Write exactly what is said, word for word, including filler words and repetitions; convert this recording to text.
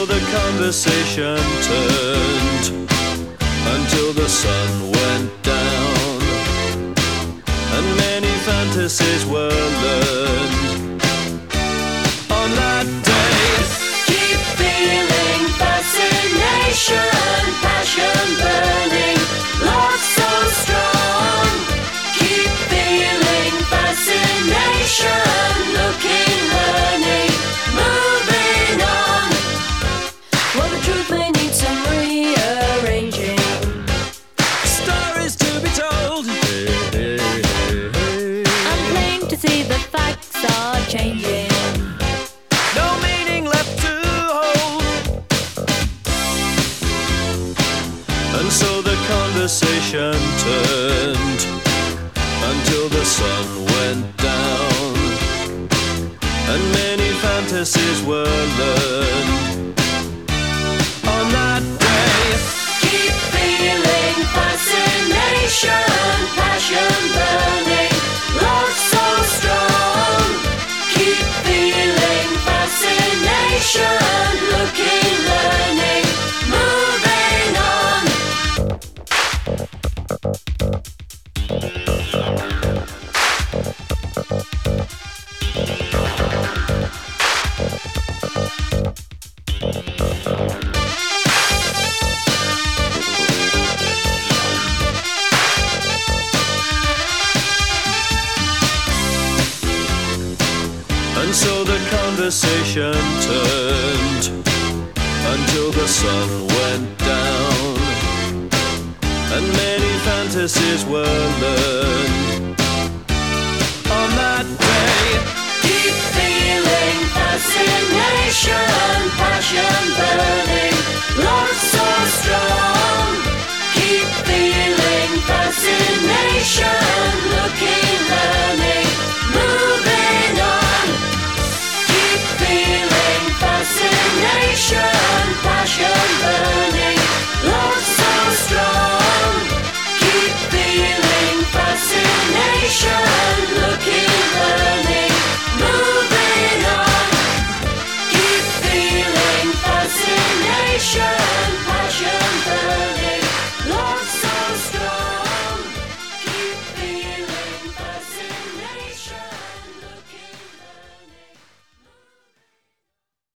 so the conversation turned until the sun went down, and many fantasies were learned on that day. Keep feeling fascination, passion burning, love so strong. Keep feeling fascination, looking, learning, moving on. Well, the truth may need some rearranging. Stories to be told. Hey, hey, hey, hey. I'm plain to see the facts are changing. No meaning left to hold. And so the conversation turned until the sun went down, and many fantasies were learned on that day. Keep feeling fascination, passion burning, love so strong. Keep feeling fascination, looking, learning, moving on. And so the conversation turned until the sun went down, and many fantasies were learned on that day. Keep feeling fascination, passion burning.